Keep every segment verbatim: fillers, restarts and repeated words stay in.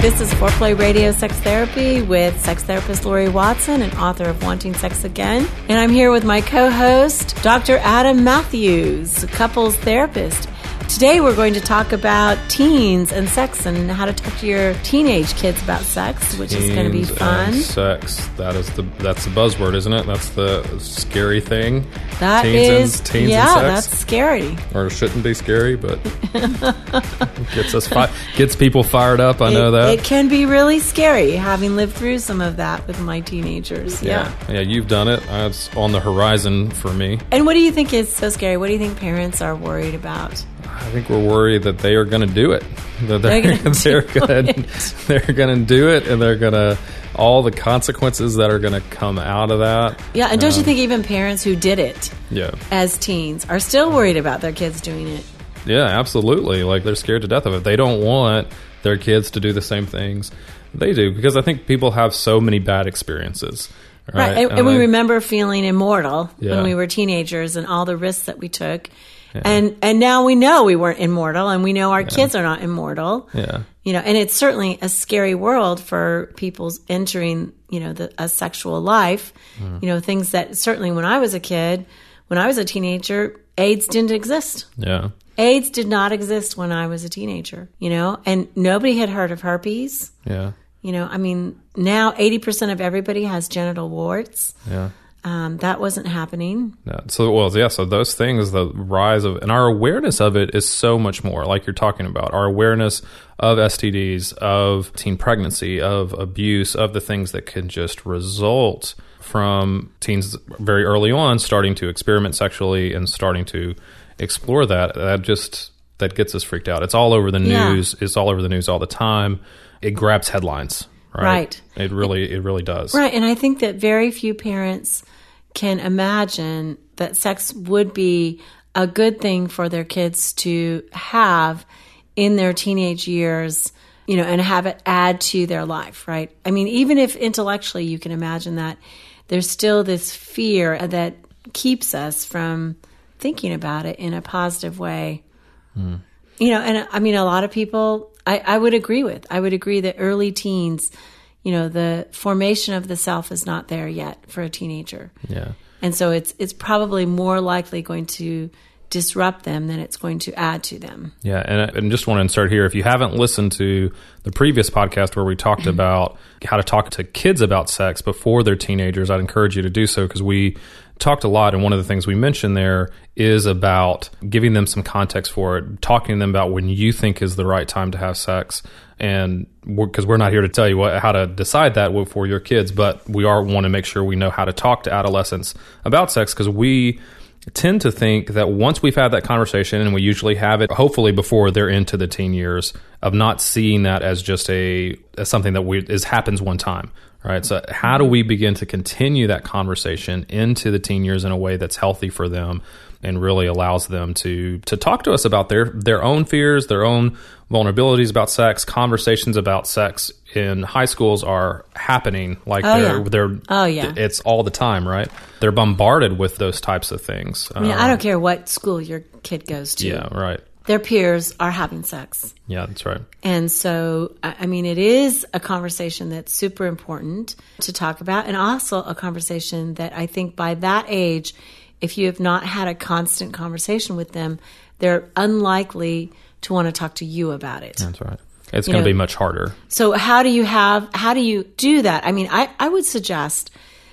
This is Foreplay Radio Sex Therapy with sex therapist Lori Watson and author of Wanting Sex Again. And I'm here with my co-host, Doctor Adam Matthews, couples therapist. Today we're going to talk about teens and sex and how to talk to your teenage kids about sex, which teens is going to be fun. And sex. That is the that's the buzzword, isn't it? That's the scary thing. That teens is, and, teens yeah, and sex. That's scary. Or it shouldn't be scary, but gets us fi- gets people fired up. I it, know that it can be really scary, having lived through some of that with my teenagers. Yeah, yeah, yeah you've done it. Uh, it's on the horizon for me. And what do you think is so scary? What do you think parents are worried about? I think we're worried that they are going to do it. That they're they're going to they're going to do it, and they're going to all the consequences that are going to come out of that. Yeah, and don't um, you think even parents who did it, yeah. as teens, are still worried about their kids doing it? Yeah, absolutely. Like they're scared to death of it. They don't want their kids to do the same things they do because I think people have so many bad experiences. Right, right. And, and, and we I, remember feeling immortal yeah. when we were teenagers and all the risks that we took. Yeah. And and now we know we weren't immortal, and we know our yeah. kids are not immortal. Yeah, you know, and it's certainly a scary world for people entering, you know, the, a sexual life. Mm. You know, things that certainly when I was a kid, when I was a teenager, AIDS didn't exist. Yeah, AIDS did not exist when I was a teenager. You know, and nobody had heard of herpes. Yeah, you know, I mean, now eighty percent of everybody has genital warts. Yeah. Um, that wasn't happening. Yeah. So, well, yeah. So those things, the rise of, and our awareness of it is so much more. Like you're talking about, our awareness of S T Ds, of teen pregnancy, of abuse, of the things that can just result from teens very early on starting to experiment sexually and starting to explore that. That just that gets us freaked out. It's all over the news. Yeah. It's all over the news all the time. It grabs headlines. Right. right. It really, it really does. Right. And I think that very few parents can imagine that sex would be a good thing for their kids to have in their teenage years, you know, and have it add to their life. Right. I mean, even if intellectually you can imagine that, there's still this fear that keeps us from thinking about it in a positive way. Mm. You know, and I mean, a lot of people, I, I would agree with. I would agree that early teens, you know, the formation of the self is not there yet for a teenager. Yeah. And so it's it's probably more likely going to disrupt them than it's going to add to them. Yeah, and I and just want to insert here, if you haven't listened to the previous podcast where we talked about how to talk to kids about sex before they're teenagers, I'd encourage you to do so because we talked a lot, and one of the things we mentioned there is about giving them some context for it, talking to them about when you think is the right time to have sex, and because we're, we're not here to tell you what, how to decide that for your kids, but we are want to make sure we know how to talk to adolescents about sex because we tend to think that once we've had that conversation, and we usually have it hopefully before they're into the teen years, of not seeing that as just a as something that we is happens one time. Right. So how do we begin to continue that conversation into the teen years in a way that's healthy for them and really allows them to to talk to us about their their own fears, their own vulnerabilities about sex? Conversations about sex in high schools are happening like oh, they're yeah. they're oh yeah it's all the time, right? They're bombarded with those types of things. I mean, um, I don't care what school your kid goes to. Yeah, right. Their peers are having sex. Yeah, that's right. And so, I mean, it is a conversation that's super important to talk about, and also a conversation that I think by that age, if you have not had a constant conversation with them, they're unlikely to want to talk to you about it. That's right. It's going to be much harder. So how do you have, how do you do that? I mean, I, I would suggest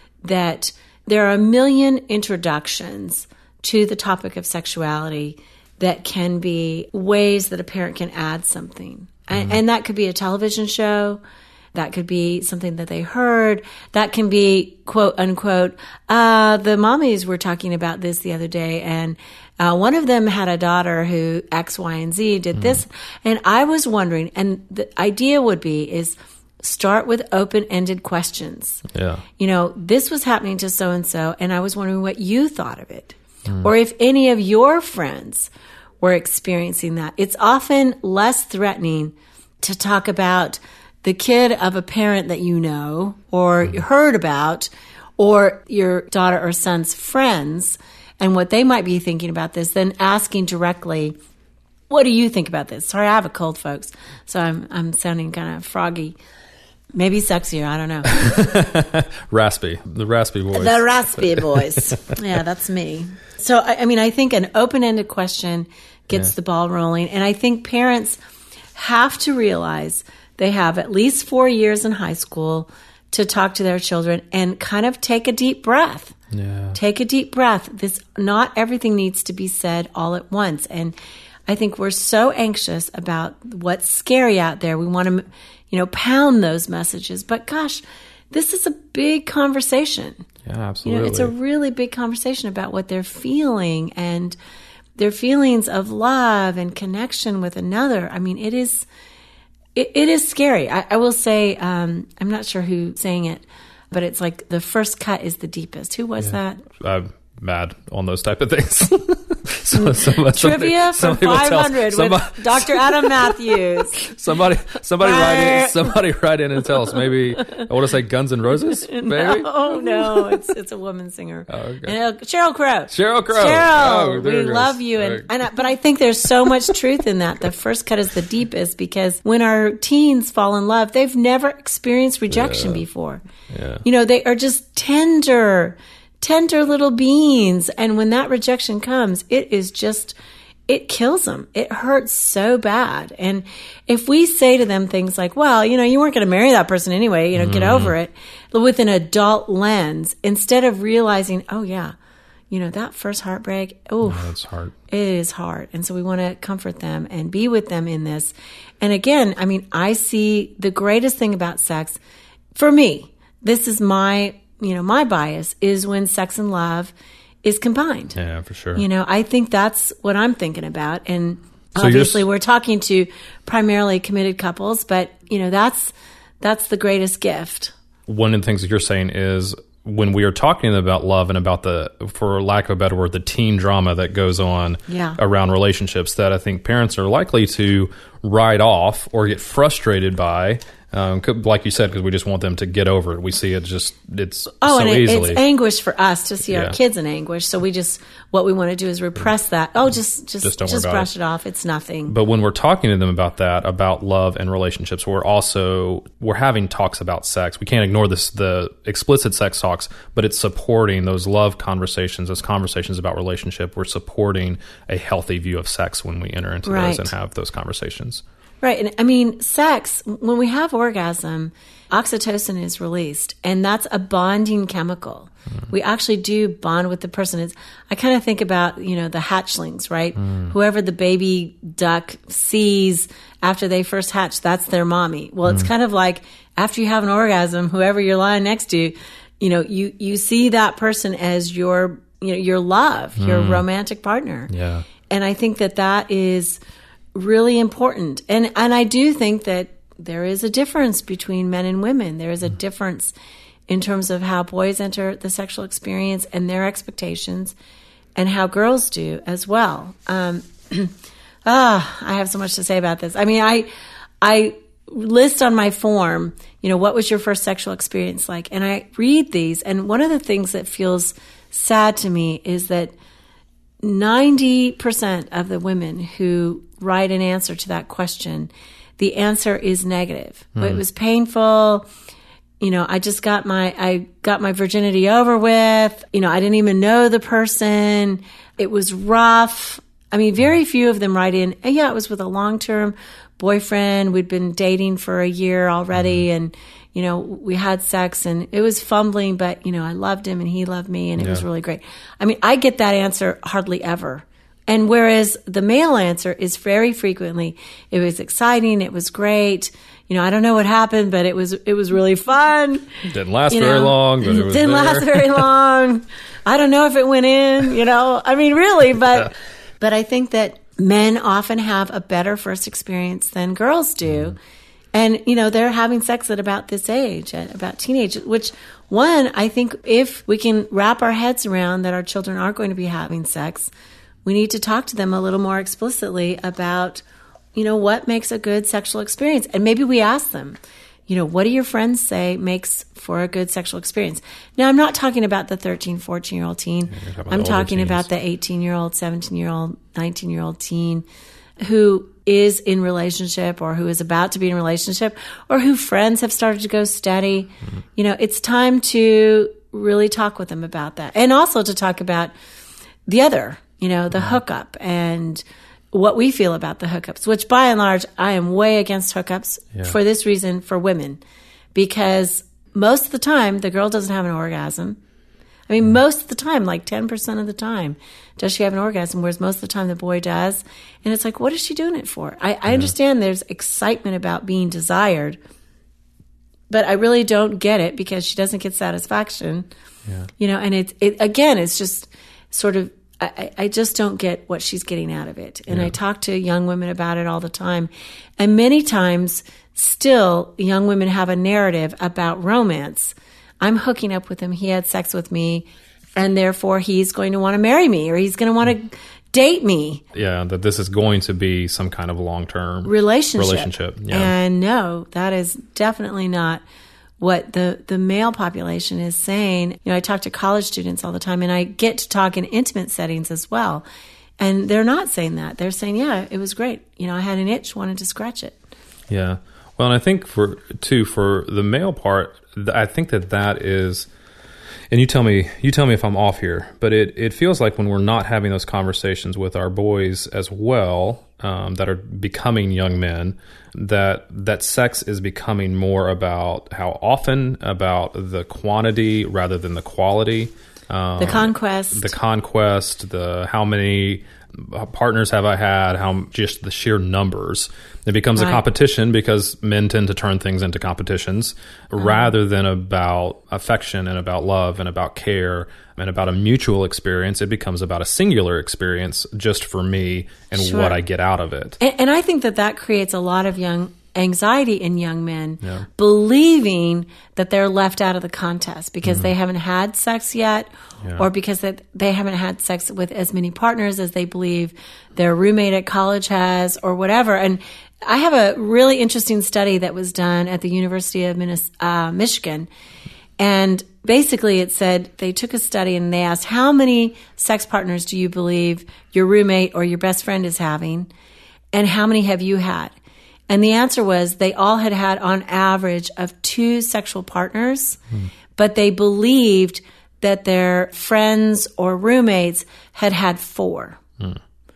that there are a million introductions to the topic of sexuality that can be ways that a parent can add something. And, mm-hmm. and that could be a television show. That could be something that they heard. That can be, quote, unquote, uh, the mommies were talking about this the other day, and uh, one of them had a daughter who X, Y, and Z did mm-hmm. this. And I was wondering, and the idea would be is start with open-ended questions. Yeah. You know, this was happening to so-and-so, and I was wondering what you thought of it. Mm. Or if any of your friends were experiencing that. It's often less threatening to talk about the kid of a parent that you know or mm. heard about, or your daughter or son's friends and what they might be thinking about this, than asking directly, what do you think about this? Sorry, I have a cold, folks, so I'm I'm sounding kind of froggy. Maybe sexier, I don't know. Raspy, the raspy voice. The raspy voice. Yeah, that's me. So, I, I mean, I think an open-ended question gets yeah. the ball rolling. And I think parents have to realize they have at least four years in high school to talk to their children and kind of take a deep breath. Yeah. Take a deep breath. This, not everything needs to be said all at once. And I think we're so anxious about what's scary out there. We want to, you know, pound those messages. But gosh, this is a big conversation. Yeah, absolutely. You know, it's a really big conversation about what they're feeling and their feelings of love and connection with another. I mean, it is, it, it is scary. I, I will say, um, I'm not sure who's saying it, but it's like the first cut is the deepest. Who was yeah. that? I'm mad on those type of things. so, somebody, Trivia for five hundred somebody, with Doctor Adam Matthews. Somebody, somebody write in. Somebody write in and tell us. Maybe I want to say Guns N' Roses. Maybe. No, no, it's it's a woman singer. Oh, okay. And, uh, Sheryl Crow. Sheryl Crow. Cheryl, oh, we love you, and, and I, but I think there's so much truth in that. The first cut is the deepest because when our teens fall in love, they've never experienced rejection yeah. before. Yeah. You know, they are just tender. Tender little beings. And when that rejection comes, it is just, it kills them. It hurts so bad. And if we say to them things like, well, you know, you weren't going to marry that person anyway, you know, mm. get over it, with an adult lens, instead of realizing, oh yeah, you know, that first heartbreak, oh, yeah, it's hard. It is hard. And so we want to comfort them and be with them in this. And again, I mean, I see the greatest thing about sex for me. This is my You know, my bias is when sex and love is combined. Yeah, for sure. You know, I think that's what I'm thinking about. And so obviously we're talking to primarily committed couples, but, you know, that's that's the greatest gift. One of the things that you're saying is when we are talking about love and about the, for lack of a better word, the teen drama that goes on yeah. around relationships that I think parents are likely to write off or get frustrated by. Um, like you said, because we just want them to get over it. We see it just, it's oh, so and it, easily. It's anguish for us to see yeah. our kids in anguish. So we just, what we want to do is repress that. Oh, just, just, just, don't just worry about brush it. it off. It's nothing. But when we're talking to them about that, about love and relationships, we're also, we're having talks about sex. We can't ignore this, the explicit sex talks, but it's supporting those love conversations, those conversations about relationship. We're supporting a healthy view of sex when we enter into right. those and have those conversations. Right. And I mean, sex, when we have orgasm, oxytocin is released, and that's a bonding chemical. Mm. We actually do bond with the person. It's, I kind of think about, you know, the hatchlings, right? Mm. Whoever the baby duck sees after they first hatch, that's their mommy. Well, mm. it's kind of like after you have an orgasm, whoever you're lying next to, you know, you, you see that person as your, you know, your love, mm. your romantic partner. Yeah. And I think that that is really important. And and I do think that there is a difference between men and women. There is a difference in terms of how boys enter the sexual experience and their expectations and how girls do as well. Um, ah, I have so much to say about this. I mean, I I list on my form, you know, what was your first sexual experience like? And I read these, and one of the things that feels sad to me is that ninety percent of the women who write an answer to that question, the answer is negative. Mm. It was painful. You know, I just got my, I got my virginity over with. You know, I didn't even know the person. It was rough. I mean, very few of them write in, oh, yeah, it was with a long-term boyfriend. We'd been dating for a year already. Mm. And, you know, we had sex and it was fumbling, but, you know, I loved him and he loved me and it yeah. was really great. I mean, I get that answer hardly ever. And whereas the male answer is very frequently, it was exciting, it was great. You know, I don't know what happened, but it was it was really fun. It didn't last you very know, long, but it was didn't there. last very long. I don't know if it went in, you know. I mean, really, but yeah. but I think that men often have a better first experience than girls do. Mm. And, you know, they're having sex at about this age, at about teenage, which one, I think if we can wrap our heads around that our children are going to be having sex, we need to talk to them a little more explicitly about, you know, what makes a good sexual experience. And maybe we ask them, you know, what do your friends say makes for a good sexual experience? Now, I'm not talking about the thirteen, fourteen-year-old teen. Yeah, talking I'm talking teens. about the eighteen-year-old, seventeen-year-old, nineteen-year-old teen. who is in relationship or who is about to be in relationship or who friends have started to go steady, mm-hmm. you know, it's time to really talk with them about that. And also to talk about the other, you know, the mm-hmm. hookup and what we feel about the hookups, which by and large, I am way against hookups yeah. for this reason for women, because most of the time the girl doesn't have an orgasm. I mean, mm-hmm. most of the time, like ten percent of the time, does she have an orgasm, whereas most of the time the boy does. And it's like, what is she doing it for? I, I yeah. understand there's excitement about being desired, but I really don't get it because she doesn't get satisfaction. Yeah. You know, and it's, it, again, it's just sort of, I, I just don't get what she's getting out of it. And yeah. I talk to young women about it all the time. And many times, still, young women have a narrative about romance. I'm hooking up with him. He had sex with me, and therefore he's going to want to marry me or he's going to want to date me. Yeah, that this is going to be some kind of long-term relationship. relationship. Yeah. And no, that is definitely not what the, the male population is saying. You know, I talk to college students all the time, and I get to talk in intimate settings as well. And they're not saying that. They're saying, yeah, it was great. You know, I had an itch, wanted to scratch it. Yeah. Well, and I think for, too, for the male part, I think that that is, and you tell me, you tell me if I'm off here, but it, it feels like when we're not having those conversations with our boys as well, um, that are becoming young men, that that sex is becoming more about how often, about the quantity rather than the quality. Um, the conquest. The conquest, the how many partners have I had, how just the sheer numbers. It becomes right. a competition because men tend to turn things into competitions um, rather than about affection and about love and about care and about a mutual experience. It becomes about a singular experience just for me and sure. what I get out of it. And, and I think that that creates a lot of young anxiety in young men, yeah. believing that they're left out of the contest because mm-hmm. they haven't had sex yet, yeah. or because that they haven't had sex with as many partners as they believe their roommate at college has, or whatever. And I have a really interesting study that was done at the University of Minnesota, uh, Michigan, and basically it said they took a study and they asked, how many sex partners do you believe your roommate or your best friend is having, and how many have you had? And the answer was they all had had on average of two sexual partners, hmm. but they believed that their friends or roommates had had four. Hmm.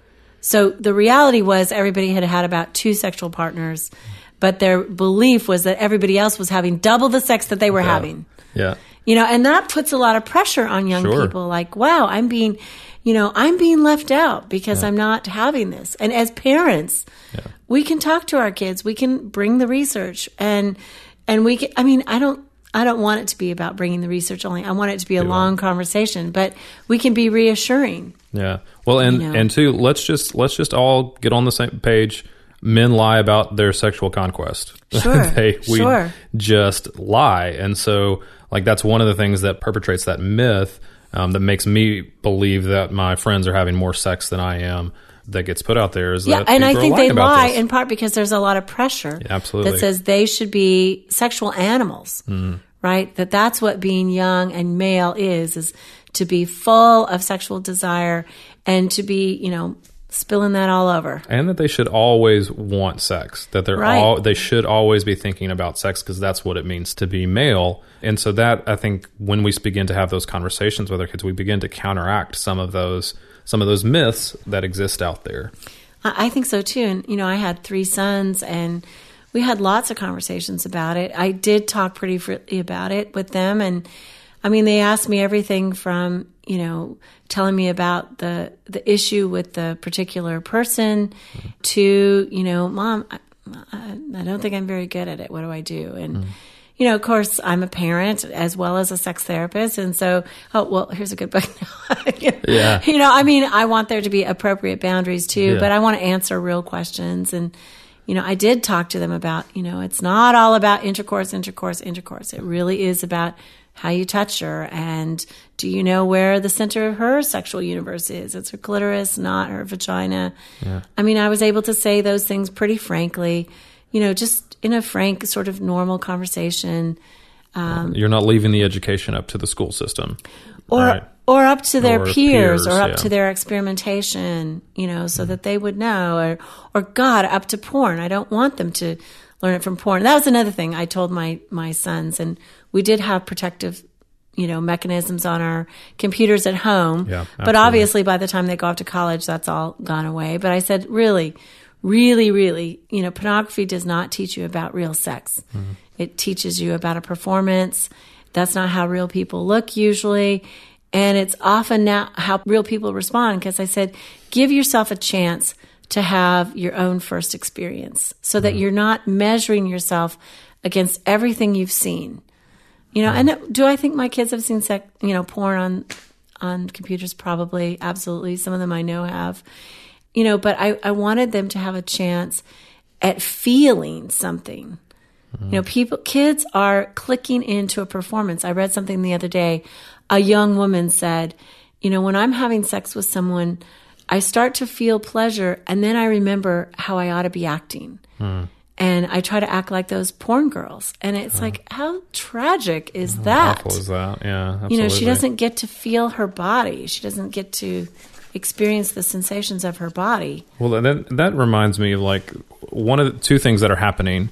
So the reality was everybody had had about two sexual partners, but their belief was that everybody else was having double the sex that they were yeah. having. Yeah. You know, and that puts a lot of pressure on young sure. people. Like, wow, I'm being, you know, I'm being left out because yeah. I'm not having this. And as parents, yeah. we can talk to our kids. We can bring the research, and and we can, I mean, I don't I don't want it to be about bringing the research only. I want it to be a long conversation, but we can be reassuring. Yeah. Well, and you know? and two, let's just let's just all get on the same page. Men lie about their sexual conquest. Sure. they, we sure. just lie. And so, like, that's one of the things that perpetrates that myth um, that makes me believe that my friends are having more sex than I am, that gets put out there is yeah, that and I think they lie this. in part because there's a lot of pressure yeah, absolutely. that says they should be sexual animals, mm. right? That that's what being young and male is, is to be full of sexual desire and to be, you know, spilling that all over. And that they should always want sex, that they're right. all, they should always be thinking about sex because that's what it means to be male. And so that, I think, when we begin to have those conversations with our kids, we begin to counteract some of those some of those myths that exist out there. I think so too. And, you know, I had three sons and we had lots of conversations about it. I did talk pretty freely about it with them. And I mean, they asked me everything from, you know, telling me about the, the issue with the particular person mm-hmm. to, you know, Mom, I, I, I don't think I'm very good at it. What do I do? And, mm-hmm. you know, of course, I'm a parent as well as a sex therapist. And so, oh, well, here's a good book. yeah. You know, I mean, I want there to be appropriate boundaries too, yeah. but I want to answer real questions. And, you know, I did talk to them about, you know, it's not all about intercourse, intercourse, intercourse. It really is about how you touch her. And do you know where the center of her sexual universe is? It's her clitoris, not her vagina. Yeah. I mean, I was able to say those things pretty frankly, you know, just in a frank, sort of normal conversation. Um, You're not leaving the education up to the school system. Or, right. Or up to their Or peers, peers, or up yeah. to their experimentation, you know, so that they would know. Or, or God, up to porn. I don't want them to learn it from porn. That was another thing I told my, my sons. And we did have protective, you know, mechanisms on our computers at home. Yeah, but absolutely. obviously by the time they go off to college, that's all gone away. But I said, really, really, really, you know, pornography does not teach you about real sex. Mm-hmm. It teaches you about a performance. That's not how real people look usually. And it's often now how real people respond, because I said, give yourself a chance to have your own first experience so that mm-hmm. you're not measuring yourself against everything you've seen. You know, mm-hmm. and do I think my kids have seen sex, you know, porn on on computers? Probably, absolutely. Some of them I know have. You know, but I, I wanted them to have a chance at feeling something. Mm-hmm. You know, people, kids are clicking into a performance. I read something the other day. A young woman said, you know, when I'm having sex with someone, I start to feel pleasure, and then I remember how I ought to be acting. Mm. And I try to act like those porn girls. And it's uh, like, how tragic is how that? How awful is that? Yeah, absolutely. You know, she doesn't get to feel her body. She doesn't get to experience the sensations of her body. Well, that, that reminds me of like one of the two things that are happening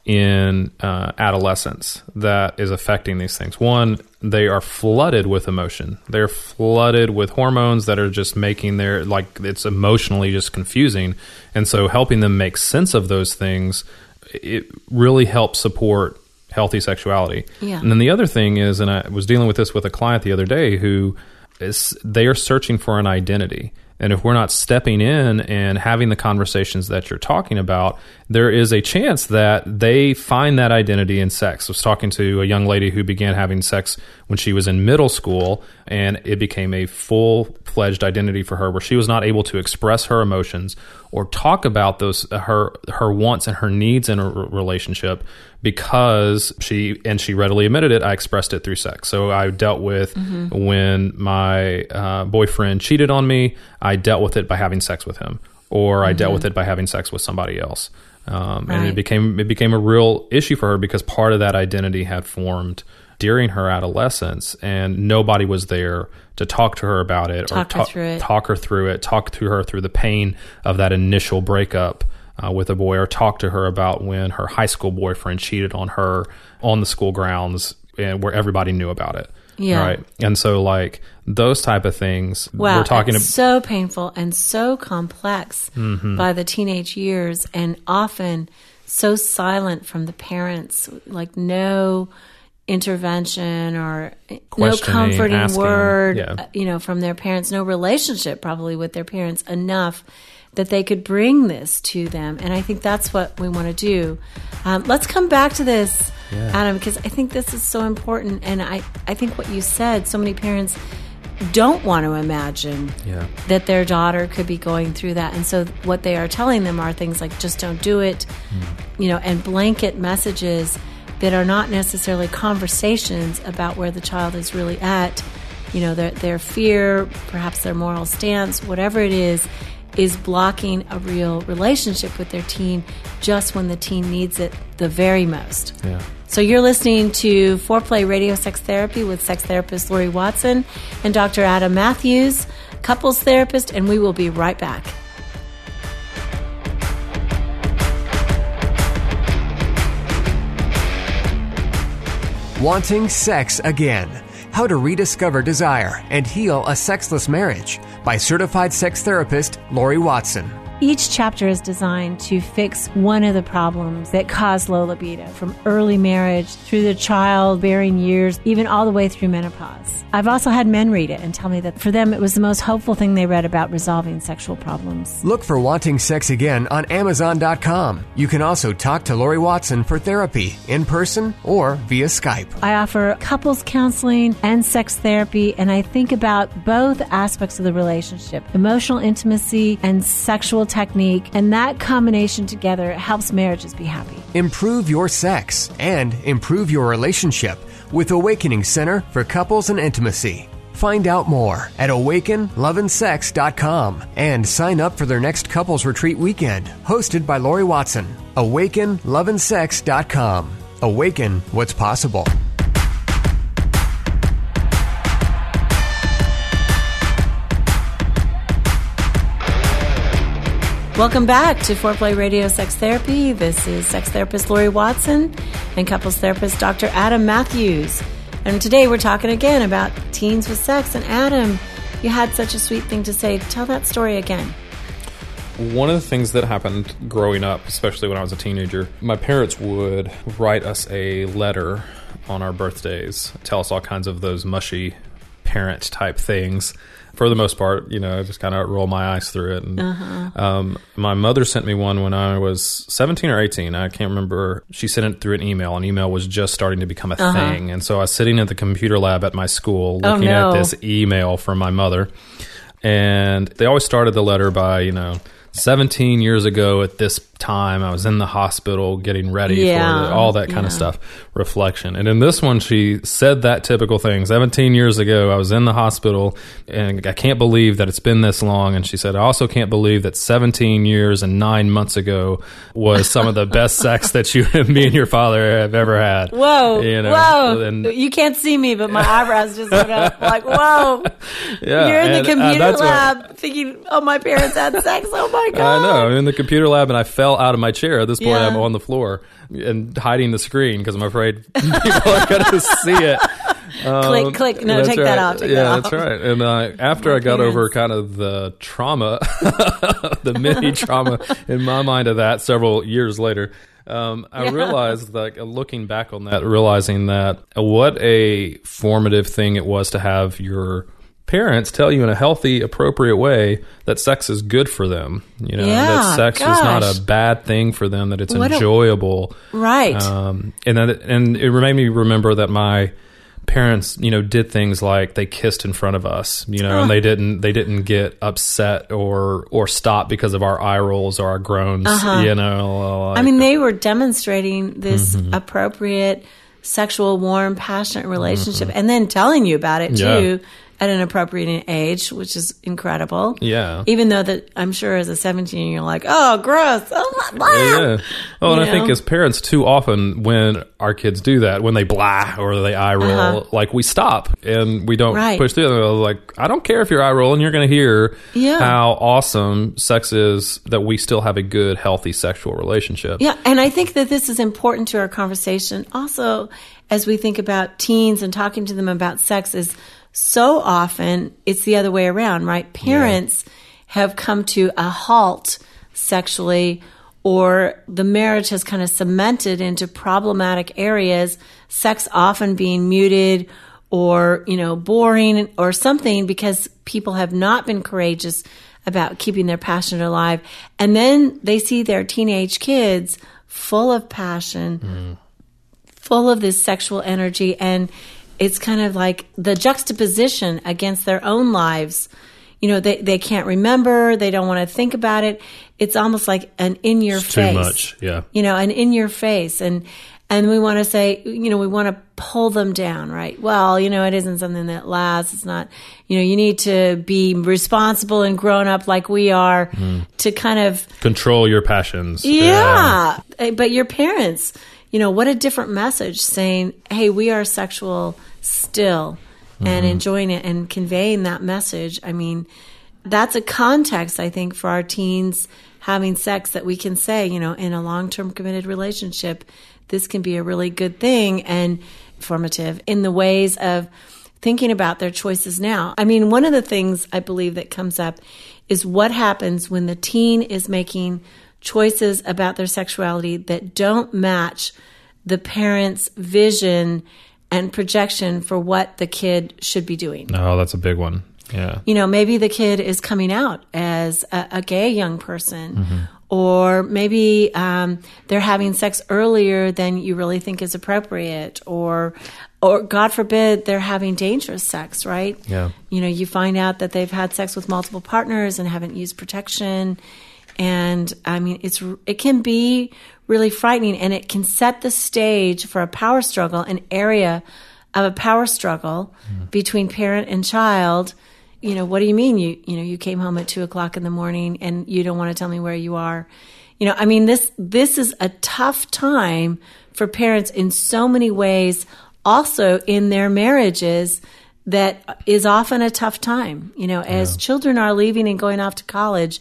in uh, adolescence that is affecting these things. One, they are flooded with emotion. They're flooded with hormones that are just making their, like, it's emotionally just confusing. And so helping them make sense of those things, it really helps support healthy sexuality. Yeah. And then the other thing is, and I was dealing with this with a client the other day who is, they are searching for an identity. And if we're not stepping in and having the conversations that you're talking about, there is a chance that they find that identity in sex. I was talking to a young lady who began having sex when she was in middle school, and it became a full-fledged identity for her where she was not able to express her emotions or talk about those her her wants and her needs in a relationship because she, and she readily admitted it, I expressed it through sex. So I dealt with mm-hmm. when my uh, boyfriend cheated on me, I dealt with it by having sex with him, or I mm-hmm. dealt with it by having sex with somebody else. Um, right. And it became it became a real issue for her because part of that identity had formed during her adolescence, and nobody was there to talk to her about it, talk or her through it. talk her through it, talk to her through the pain of that initial breakup uh, with a boy, or talk to her about when her high school boyfriend cheated on her on the school grounds, and where everybody knew about it. Yeah. Right. And so, like, those type of things, wow, we're talking it's about. So painful and so complex mm-hmm. by the teenage years, and often so silent from the parents, like no intervention or no comforting asking, word, yeah. you know, from their parents, no relationship probably with their parents enough that they could bring this to them. And I think that's what we want to do. Um, let's come back to this, yeah. Adam, because I think this is so important. And I, I think what you said, so many parents don't want to imagine yeah. that their daughter could be going through that. And so what they are telling them are things like, just don't do it, mm. you know, and blanket messages that are not necessarily conversations about where the child is really at. You know, their, their fear, perhaps their moral stance, whatever it is, is blocking a real relationship with their teen just when the teen needs it the very most. Yeah. So you're listening to Foreplay Radio Sex Therapy with sex therapist Lori Watson and Doctor Adam Matthews, couples therapist, and we will be right back. Wanting sex again. How to rediscover desire and heal a sexless marriage by certified sex therapist Lori Watson. Each chapter is designed to fix one of the problems that cause low libido, from early marriage through the childbearing years, even all the way through menopause. I've also had men read it and tell me that for them it was the most hopeful thing they read about resolving sexual problems. Look for Wanting Sex Again on Amazon dot com. You can also talk to Lori Watson for therapy in person or via Skype. I offer couples counseling and sex therapy, and I think about both aspects of the relationship, emotional intimacy and sexual technique, and that combination together helps marriages be happy. Improve your sex and improve your relationship with Awakening Center for Couples and Intimacy. Find out more at awaken love and sex dot com and sign up for their next couples retreat weekend, hosted by Lori Watson. awaken love and sex dot com. Awaken what's possible. Welcome back to Foreplay Radio Sex Therapy. This is sex therapist Lori Watson and couples therapist Doctor Adam Matthews. And today we're talking again about teens with sex. And Adam, you had such a sweet thing to say. Tell that story again. One of the things that happened growing up, especially when I was a teenager, my parents would write us a letter on our birthdays, tell us all kinds of those mushy parent type things. For the most part, you know, I just kind of roll my eyes through it. And, uh-huh. um, my mother sent me one when I was seventeen or eighteen. I can't remember. She sent it through an email. An email was just starting to become a uh-huh. thing. And so I was sitting at the computer lab at my school looking oh, no. at this email from my mother. And they always started the letter by, you know, seventeen years ago at this time, I was in the hospital getting ready yeah, for the, all that kind yeah. of stuff, reflection. And in this one, she said that typical thing. seventeen years ago, I was in the hospital, and I can't believe that it's been this long. And she said, I also can't believe that seventeen years and nine months ago was some of the best sex that you and me and your father have ever had. Whoa, you know? whoa. And, you can't see me, but my eyebrows just went up like, whoa. Yeah, You're in and, the computer uh, lab what, thinking, oh, my parents had sex. Oh, my God. I know. I'm in the computer lab, and I fell out of my chair. At this point, Yeah. I'm on the floor and hiding the screen because I'm afraid people are going to see it. Um, click, click. No, that's take right. that off. Take yeah, that that's off. right. And uh, after My I got parents. over kind of the trauma, the mini trauma in my mind of that several years later, um, I Yeah. realized, like, looking back on that, realizing that what a formative thing it was to have your parents tell you in a healthy, appropriate way that sex is good for them. You know, Yeah, that sex gosh. is not a bad thing for them, that it's What a- enjoyable. Right. Um, and that, and it made me remember that my parents, you know, did things like they kissed in front of us, you know, Oh. and they didn't they didn't get upset or or stop because of our eye rolls or our groans, Uh-huh. you know. Like, I mean, they were demonstrating this appropriate, sexual, warm, passionate relationship and then telling you about it, too, Yeah. at an appropriate age, which is incredible. yeah. Even though that I'm sure as a seventeen, you're like, oh, gross. Oh, my Yeah, God. yeah. Oh, and You I think know? as parents, too often when our kids do that, when they blah or they eye roll, Uh-huh. like we stop and we don't Right. push through it. They're like, I don't care if you're eye rolling, you're going to hear Yeah. how awesome sex is, that we still have a good, healthy sexual relationship. Yeah, and I think that this is important to our conversation. Also, as we think about teens and talking to them about sex, is so often it's the other way around, right? Parents have come to a halt sexually, or the marriage has kind of cemented into problematic areas, sex often being muted or, you know, boring or something because people have not been courageous about keeping their passion alive. And then they see their teenage kids full of passion, mm. full of this sexual energy, and it's kind of like the juxtaposition against their own lives. You know, they, they can't remember. They don't want to think about it. It's almost like an in your It's face. too much, yeah. You know, an in your face. And, and we want to say, you know, we want to pull them down, right? Well, you know, it isn't something that lasts. It's not, you know, you need to be responsible and grown up like we are mm. to kind of control your passions. Yeah. yeah. But your parents, you know, what a different message saying, hey, we are sexual still, and mm-hmm. enjoying it and conveying that message. I mean, that's a context, I think, for our teens having sex that we can say, you know, in a long-term committed relationship, this can be a really good thing and formative in the ways of thinking about their choices now. I mean, one of the things I believe that comes up is what happens when the teen is making choices about their sexuality that don't match the parent's vision and projection for what the kid should be doing. No, that's a big one. Yeah. You know, maybe the kid is coming out as a, a gay young person, mm-hmm. or maybe um, they're having sex earlier than you really think is appropriate, or, or God forbid, they're having dangerous sex, right? Yeah. You know, you find out that they've had sex with multiple partners and haven't used protection. And I mean, it's it can be really frightening, and it can set the stage for a power struggle, an area of a power struggle mm. between parent and child. You know, what do you mean you you know you came home at two o'clock in the morning and you don't want to tell me where you are? You know, I mean, this this is a tough time for parents in so many ways. Also, in their marriages, that is often a tough time. You know, as yeah. children are leaving and going off to college,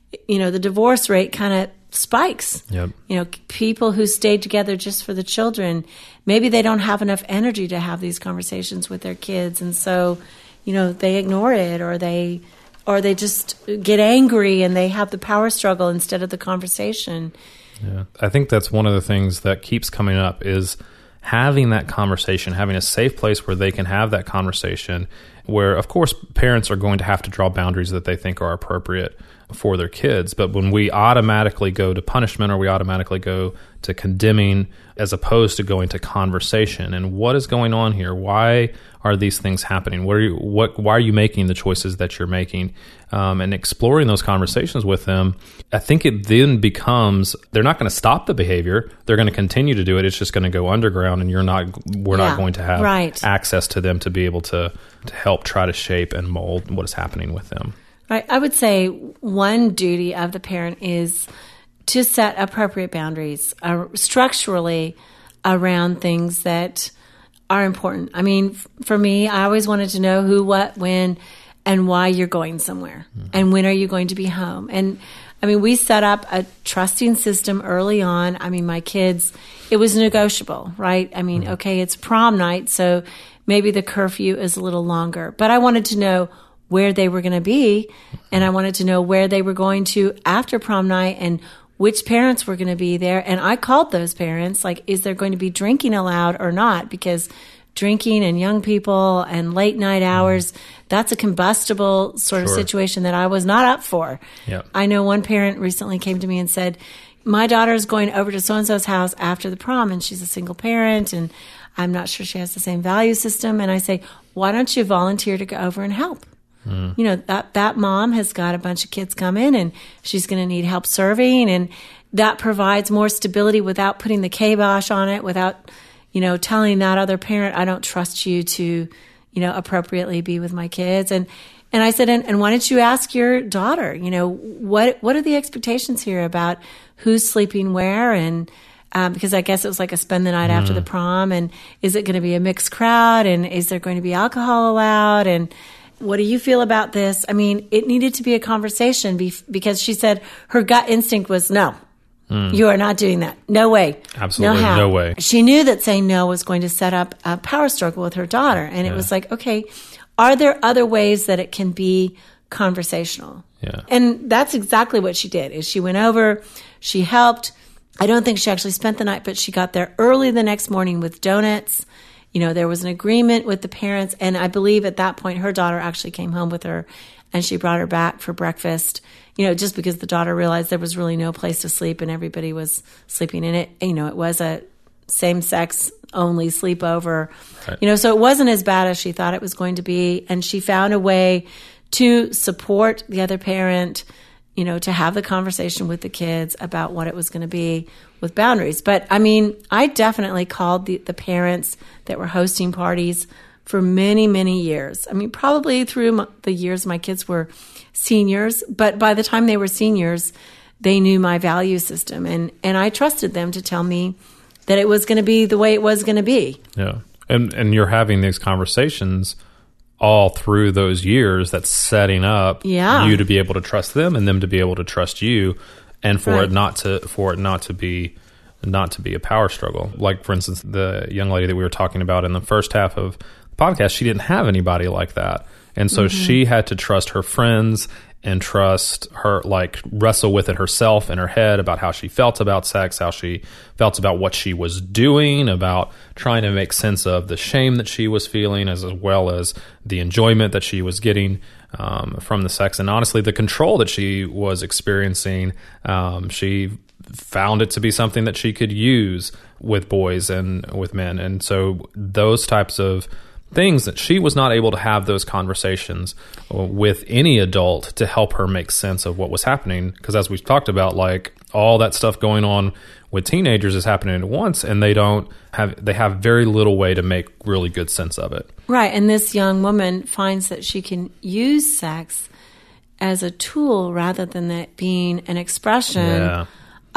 you know, the divorce rate kind of spikes. Yep. You know, people who stayed together just for the children, maybe they don't have enough energy to have these conversations with their kids. And so, you know, they ignore it, or they, or they just get angry and they have the power struggle instead of the conversation. Yeah. I think that's one of the things that keeps coming up is having that conversation, having a safe place where they can have that conversation, where, of course, parents are going to have to draw boundaries that they think are appropriate for their kids. But when we automatically go to punishment, or we automatically go to condemning as opposed to going to conversation, and what is going on here? Why are these things happening? What are you, what, why are you making the choices that you're making? Um, and exploring those conversations with them, I think it then becomes, they're not going to stop the behavior. They're going to continue to do it. It's just going to go underground, and you're not, we're yeah, not going to have right. access to them to be able to, to help try to shape and mold what is happening with them. Right. I would say one duty of the parent is to set appropriate boundaries uh, structurally around things that are important. I mean, f- for me, I always wanted to know who, what, when, and why you're going somewhere, mm-hmm. and when are you going to be home. And I mean, we set up a trusting system early on. I mean, my kids, it was negotiable, right? I mean, mm-hmm. okay, it's prom night, so maybe the curfew is a little longer, but I wanted to know where they were going to be, and I wanted to know where they were going to after prom night and which parents were going to be there. And I called those parents, like, is there going to be drinking allowed or not? Because drinking and young people and late night hours, that's a combustible sort of Sure. situation that I was not up for. Yep. I know one parent recently came to me and said, my daughter's going over to so-and-so's house after the prom, and she's a single parent, and I'm not sure she has the same value system. And I say, why don't you volunteer to go over and help? Mm. You know, that, that mom has got a bunch of kids come in, and she's going to need help serving, and that provides more stability without putting the kibosh on it, without, you know, telling that other parent, I don't trust you to, you know, appropriately be with my kids. And, and I said, and, and why don't you ask your daughter, you know, what, what are the expectations here about who's sleeping where? And, um, because I guess it was like a spend the night mm. after the prom, and is it going to be a mixed crowd? And is there going to be alcohol allowed? And what do you feel about this? I mean, it needed to be a conversation be- because she said her gut instinct was no. Mm. You are not doing that. No way. Absolutely no, how. no way. She knew that saying no was going to set up a power struggle with her daughter. And yeah. it was like, okay, are there other ways that it can be conversational? Yeah. And that's exactly what she did. Is she went over, she helped. I don't think she actually spent the night, but she got there early the next morning with donuts. You know, there was an agreement with the parents, and I believe at that point her daughter actually came home with her, and she brought her back for breakfast, you know, just because the daughter realized there was really no place to sleep and everybody was sleeping in it. You know, it was a same-sex only sleepover, right. you know, so it wasn't as bad as she thought it was going to be, and she found a way to support the other parent, you know, to have the conversation with the kids about what it was going to be with boundaries. But I mean, I definitely called the, the parents that were hosting parties for many, many years. I mean, probably through my, the years my kids were seniors, but by the time they were seniors, they knew my value system, and, and I trusted them to tell me that it was going to be the way it was going to be. Yeah. And, and you're having these conversations all through those years that's setting up yeah. you to be able to trust them and them to be able to trust you, and for right. it not to for it not to be not to be a power struggle. Like, for instance, the young lady that we were talking about in the first half of the podcast, she didn't have anybody like that. And so mm-hmm. she had to trust her friends and trust her, like wrestle with it herself in her head about how she felt about sex, how she felt about what she was doing, about trying to make sense of the shame that she was feeling, as well as the enjoyment that she was getting um, from the sex. And honestly, the control that she was experiencing, um, she found it to be something that she could use with boys and with men. And so those types of things that she was not able to have those conversations with any adult to help her make sense of what was happening. Because as we've talked about, like all that stuff going on with teenagers is happening at once, and they don't have, they have very little way to make really good sense of it. Right. And this young woman finds that she can use sex as a tool rather than that being an expression yeah.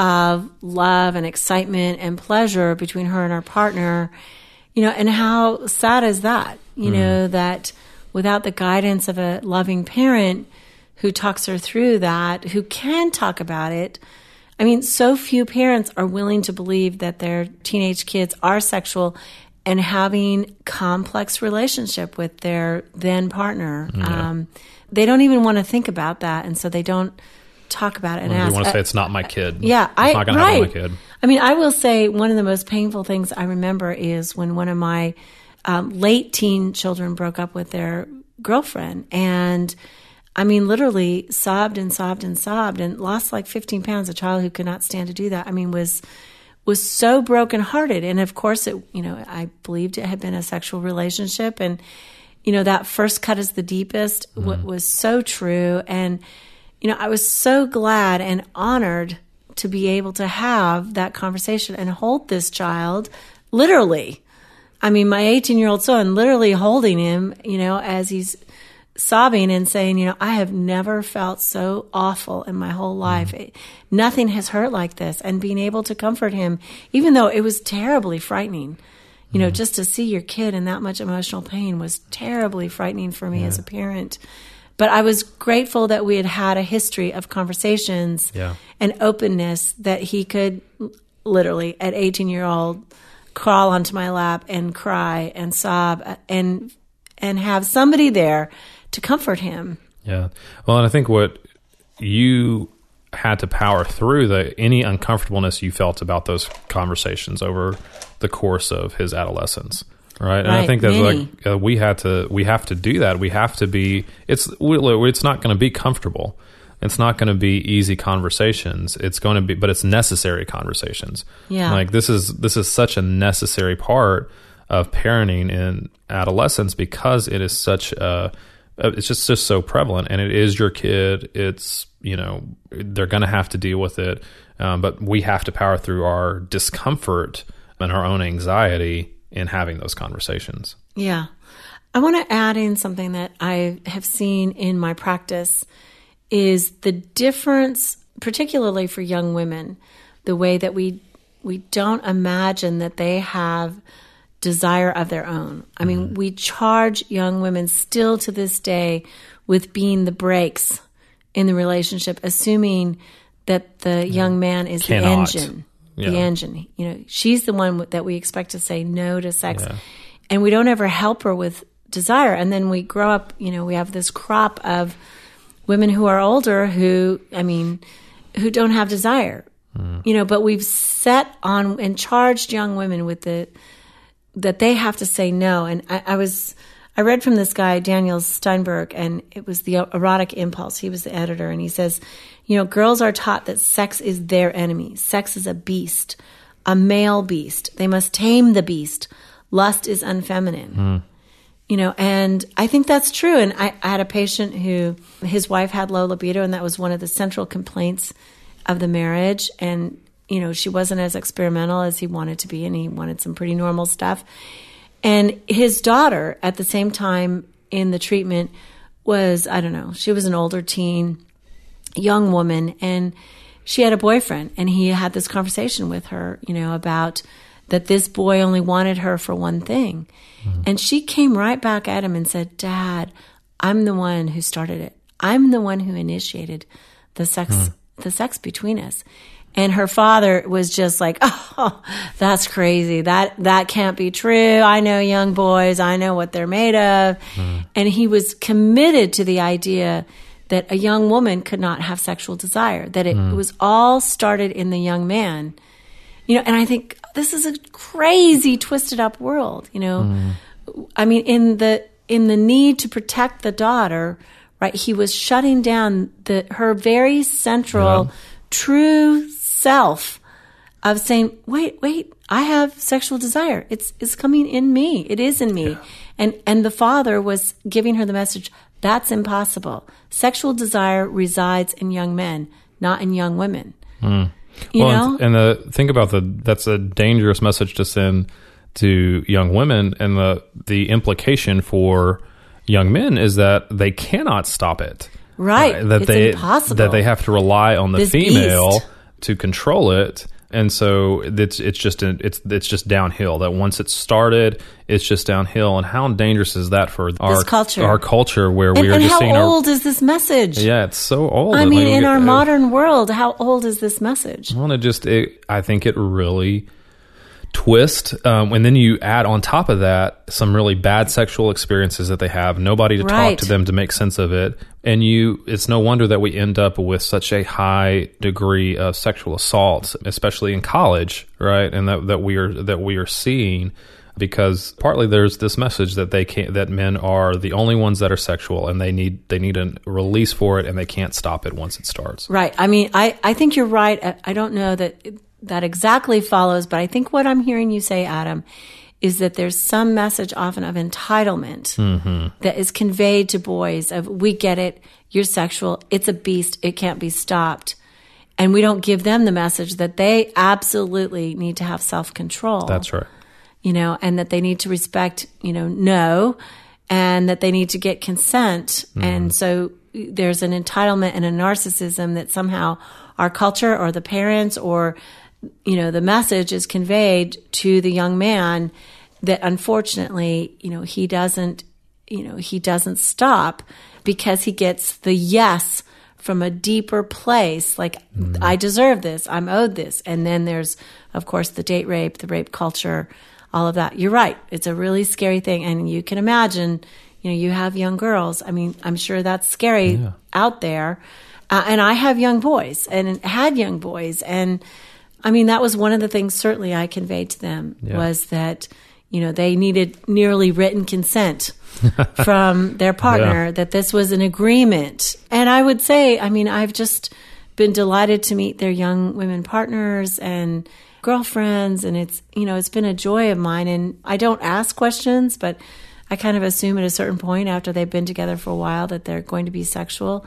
of love and excitement and pleasure between her and her partner. You know, and how sad is that, you mm. know, that without the guidance of a loving parent who talks her through that, who can talk about it. I mean, so few parents are willing to believe that their teenage kids are sexual and having complex relationship with their then partner. Yeah. Um, they don't even want to think about that, and so they don't talk about it and Well, ask. you want to Uh, say it's not my kid. Yeah, it's I not going to right. happen to my kid. I mean, I will say one of the most painful things I remember is when one of my um, late teen children broke up with their girlfriend, and I mean, literally sobbed and sobbed and sobbed and lost like fifteen pounds. A child who could not stand to do that. I mean, was was so brokenhearted. And of course, it, you know, I believed it had been a sexual relationship, and you know, that first cut is the deepest. Mm. What was so true, and you know, I was so glad and honored to be able to have that conversation and hold this child, literally. I mean, my eighteen-year-old son, literally holding him, you know, as he's sobbing and saying, you know, I have never felt so awful in my whole life. Mm. It, nothing has hurt like this. And being able to comfort him, even though it was terribly frightening, you mm. know, just to see your kid in that much emotional pain was terribly frightening for me yeah. as a parent. But I was grateful that we had had a history of conversations yeah. and openness that he could literally at eighteen-year-old crawl onto my lap and cry and sob and and have somebody there to comfort him. Yeah. Well, and I think what you had to power through the any uncomfortableness you felt about those conversations over the course of his adolescence. Right. And right, I think that's many. like, uh, we had to, we have to do that. We have to be, it's, it's not going to be comfortable. It's not going to be easy conversations. It's going to be, but it's necessary conversations. Yeah. Like this is, this is such a necessary part of parenting in adolescence because it is such a, it's just, just so prevalent, and it is your kid. It's, you know, they're going to have to deal with it. Um, but we have to power through our discomfort and our own anxiety in having those conversations. Yeah. I want to add in something that I have seen in my practice is the difference, particularly for young women, the way that we we don't imagine that they have desire of their own. I mean, mm-hmm. we charge young women still to this day with being the brakes in the relationship, assuming that the yeah. young man is Cannot. the engine. Yeah. The engine. You know, she's the one that we expect to say no to sex. Yeah. And we don't ever help her with desire. And then we grow up, you know, we have this crop of women who are older who, I mean, who don't have desire. Mm. You know, but we've set on and charged young women with the that they have to say no. And I, I was I read from this guy, Daniel Steinberg, and it was the Erotic Impulse. He was the editor, and he says, you know, girls are taught that sex is their enemy. Sex is a beast, a male beast. They must tame the beast. Lust is unfeminine. Mm. You know, and I think that's true. And I, I had a patient who, his wife had low libido, and that was one of the central complaints of the marriage. And, you know, she wasn't as experimental as he wanted to be, and he wanted some pretty normal stuff. And his daughter, at the same time in the treatment, was, I don't know, she was an older teen, young woman, and she had a boyfriend. And he had this conversation with her, you know, about that this boy only wanted her for one thing. Mm-hmm. And she came right back at him and said, Dad, I'm the one who started it. I'm the one who initiated the sex, mm. the sex between us. And her father was just like, oh, that's crazy. That, that can't be true. I know young boys. I know what they're made of. Mm. And he was committed to the idea that a young woman could not have sexual desire, that it mm. was all started in the young man. You know, and I think this is a crazy, twisted up world, you know. Mm. I mean, in the in the need to protect the daughter, right, he was shutting down the her very central, yeah. true self of saying, wait, wait, I have sexual desire. It's it's coming in me. It is in me. Yeah. And and the father was giving her the message, that's impossible. Sexual desire resides in young men, not in young women. Mm. You well, know? and, and the think about the that's a dangerous message to send to young women, and the the implication for young men is that they cannot stop it. Right. Uh, that it's they impossible. That they have to rely on the this female beast. to control it. And so it's it's just it's it's just downhill. That once it's started, it's just downhill. And how dangerous is that for our this culture? Our culture, where and, we are and just how seeing old our, is this message? Yeah, it's so old. I mean, in get, our uh, modern world, how old is this message? Well, it just it, I think it really twist, um, and then you add on top of that some really bad sexual experiences that they have. Nobody to right. talk to them to make sense of it, and you. It's no wonder that we end up with such a high degree of sexual assaults, especially in college, right? And that that we are that we are seeing. Because partly there's this message that they can't, that men are the only ones that are sexual, and they need they need a release for it, and they can't stop it once it starts. Right. I mean, I, I think you're right. I don't know that that exactly follows, but I think what I'm hearing you say, Adam, is that there's some message often of entitlement mm-hmm. that is conveyed to boys of, we get it, you're sexual, it's a beast, it can't be stopped. And we don't give them the message that they absolutely need to have self-control. That's right. You know, and that they need to respect, you know, no, and that they need to get consent. Mm-hmm. And so there's an entitlement and a narcissism that somehow our culture or the parents or, you know, the message is conveyed to the young man that unfortunately, you know, he doesn't, you know, he doesn't stop because he gets the yes from a deeper place. Like, mm-hmm. I deserve this, I'm owed this. And then there's, of course, the date rape, the rape culture, all of that. You're right. It's a really scary thing. And you can imagine, you know, you have young girls. I mean, I'm sure that's scary yeah. out there. Uh, and I have young boys and had young boys. And I mean, that was one of the things certainly I conveyed to them yeah. was that, you know, they needed nearly written consent from their partner, yeah. that this was an agreement. And I would say, I mean, I've just been delighted to meet their young women partners and girlfriends, and it's, you know, it's been a joy of mine. And I don't ask questions, but I kind of assume at a certain point after they've been together for a while that they're going to be sexual.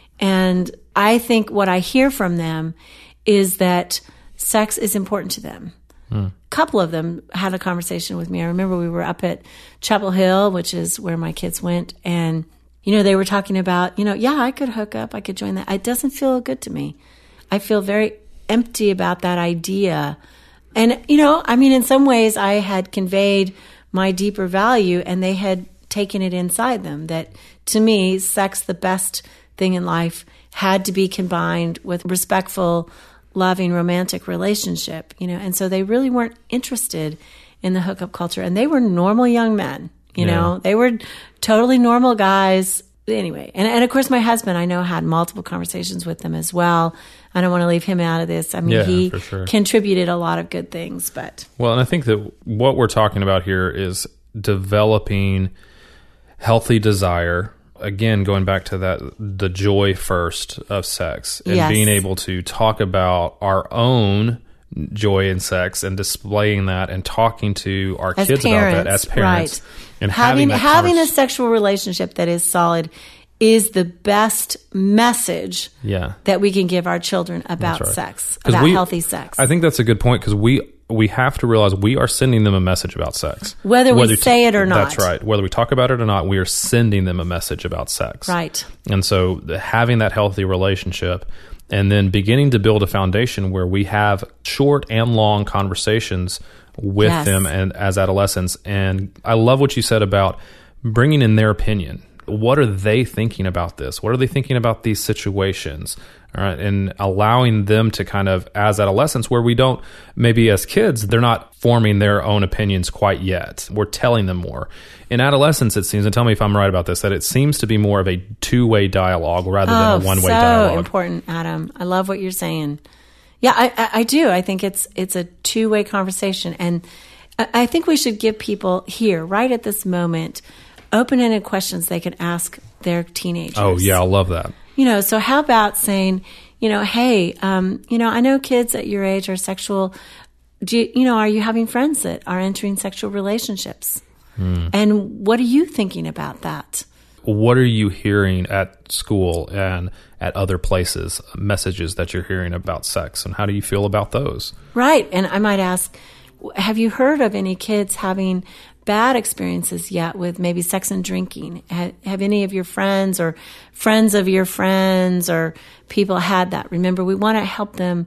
And I think what I hear from them is that sex is important to them. Hmm. A couple of them had a conversation with me. I remember we were up at Chapel Hill, which is where my kids went, and, you know, they were talking about, you know, yeah, I could hook up, I could join that. It doesn't feel good to me. I feel very empty about that idea. And, you know, I mean, in some ways I had conveyed my deeper value and they had taken it inside them that, to me, sex, the best thing in life, had to be combined with respectful, loving, romantic relationship, you know. And so they really weren't interested in the hookup culture. And they were normal young men, you yeah. know. They were totally normal guys. Anyway, and, and of course my husband, I know, had multiple conversations with them as well. I don't want to leave him out of this. I mean, yeah, he for sure. contributed a lot of good things, but. Well, and I think that what we're talking about here is developing healthy desire. Again, going back to that, the joy first of sex, and yes. being able to talk about our own joy in sex and displaying that and talking to our as kids parents, about that as parents. Right. And having having, having convers- a sexual relationship that is solid is the best message yeah. that we can give our children about right. sex, about we, healthy sex. I think that's a good point, because we we have to realize we are sending them a message about sex. Whether, Whether we say it or not. That's right. Whether we talk about it or not, we are sending them a message about sex. Right. And so the, having that healthy relationship and then beginning to build a foundation where we have short and long conversations with yes. them and as adolescents. And I love what you said about bringing in their opinion. What are they thinking about this? What are they thinking about these situations? All right, and allowing them to kind of, as adolescents, where we don't, maybe as kids, they're not forming their own opinions quite yet. We're telling them more. In adolescence, it seems, and tell me if I'm right about this, that it seems to be more of a two-way dialogue rather oh, than a one-way so dialogue. So important, Adam. I love what you're saying. Yeah, I, I, I do. I think it's it's a two-way conversation. And I, I think we should give people here, right at this moment, open-ended questions they can ask their teenagers. Oh, yeah, I love that. You know, so how about saying, you know, hey, um, you know, I know kids at your age are sexual. Do you, you know, are you having friends that are entering sexual relationships? Hmm. And what are you thinking about that? What are you hearing at school and at other places, messages that you're hearing about sex, and how do you feel about those? Right. And I might ask, have you heard of any kids having bad experiences yet with maybe sex and drinking? Have, have any of your friends or friends of your friends or people had that? Remember, we want to help them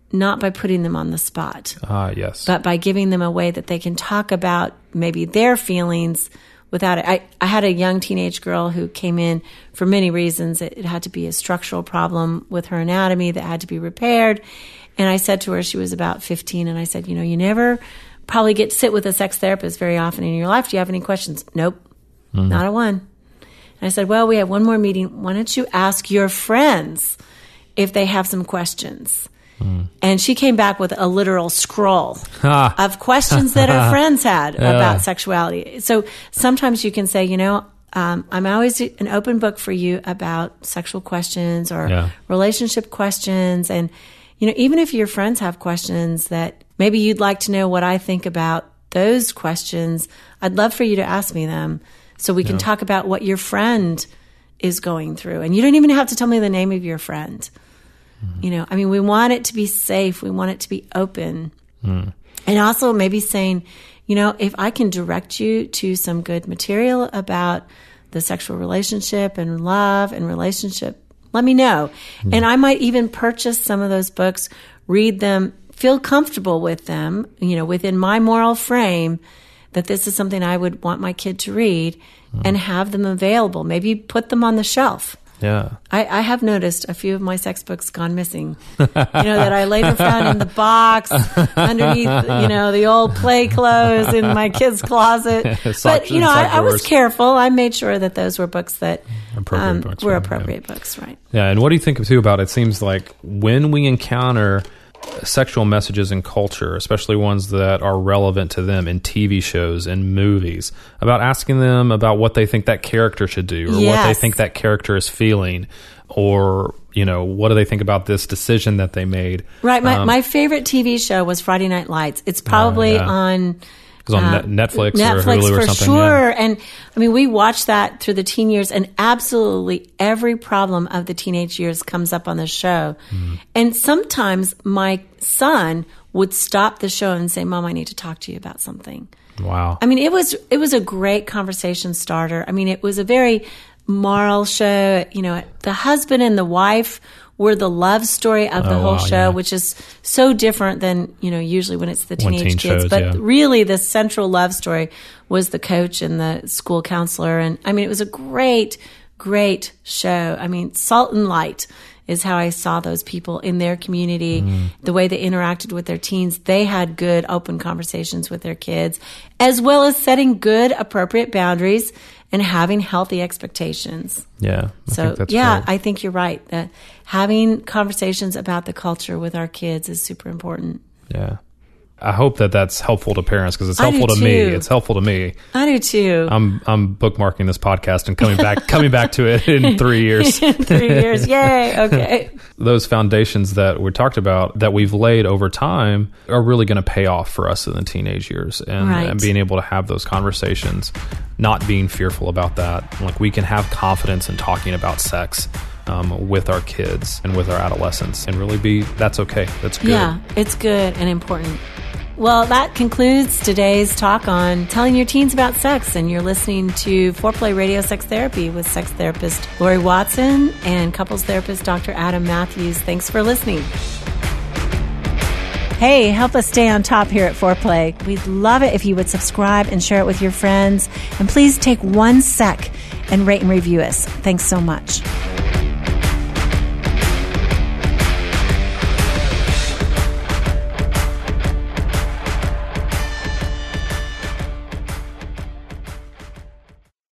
not by putting them on the spot. Ah, yes. But by giving them a way that they can talk about maybe their feelings without it. I, I had a young teenage girl who came in for many reasons. It, it had to be a structural problem with her anatomy that had to be repaired. And I said to her, she was about fifteen, and I said, you know, you never probably get to sit with a sex therapist very often in your life. Do you have any questions? Nope, mm-hmm. not a one. And I said, well, we have one more meeting. Why don't you ask your friends if they have some questions? Mm. And she came back with a literal scroll of questions that her friends had yeah. about sexuality. So sometimes you can say, you know, um, I'm always an open book for you about sexual questions or yeah. relationship questions. And, you know, even if your friends have questions that maybe you'd like to know what I think about those questions, I'd love for you to ask me them so we can yeah. talk about what your friend is going through. And you don't even have to tell me the name of your friend. You know, I mean, we want it to be safe. We want it to be open. Mm. And also maybe saying, you know, if I can direct you to some good material about the sexual relationship and love and relationship, let me know. Mm. And I might even purchase some of those books, read them, feel comfortable with them, you know, within my moral frame, that this is something I would want my kid to read mm. and have them available. Maybe put them on the shelf. Yeah, I, I have noticed a few of my sex books gone missing. You know, that I later found in the box underneath, you know, the old play clothes in my kid's closet. But, you know, I, I was careful. I made sure that those were books that appropriate um, books, were right? appropriate yeah. books, right? Yeah, and what do you think, too, about it seems like when we encounter sexual messages in culture, especially ones that are relevant to them in T V shows and movies, about asking them about what they think that character should do or yes. what they think that character is feeling, or, you know, what do they think about this decision that they made? Right. My, um, my favorite T V show was Friday Night Lights. It's probably uh, yeah. on... It was on uh, Netflix, Netflix or Hulu or for something. Sure. Yeah. And I mean, we watched that through the teen years, and absolutely every problem of the teenage years comes up on the show. Mm. And sometimes my son would stop the show and say, Mom, I need to talk to you about something. Wow. I mean, it was, it was a great conversation starter. I mean, it was a very moral show. You know, the husband and the wife were the love story of the oh, whole wow, show, yeah. which is so different than, you know, usually when it's the teenage teen kids. Shows, but yeah. really the central love story was the coach and the school counselor. And I mean, it was a great, great show. I mean, salt and light is how I saw those people in their community, mm. the way they interacted with their teens. They had good, open conversations with their kids, as well as setting good, appropriate boundaries and having healthy expectations. Yeah. I so, think that's yeah, great. I think you're right. That having conversations about the culture with our kids is super important. Yeah. I hope that that's helpful to parents, because it's I helpful do to too. me. It's helpful to me. I do too. I'm I'm bookmarking this podcast and coming back coming back to it in three years. in three years, yay! Okay. Those foundations that we talked about that we've laid over time are really going to pay off for us in the teenage years, and, right. and being able to have those conversations, not being fearful about that. Like, we can have confidence in talking about sex Um, with our kids and with our adolescents, and really be, that's okay. That's good. Yeah, it's good and important. Well, that concludes today's talk on telling your teens about sex, and you're listening to Foreplay Radio Sex Therapy with sex therapist Lori Watson and couples therapist Doctor Adam Matthews. Thanks for listening. Hey, help us stay on top here at Foreplay. We'd love it if you would subscribe and share it with your friends. And please take one sec and rate and review us. Thanks so much.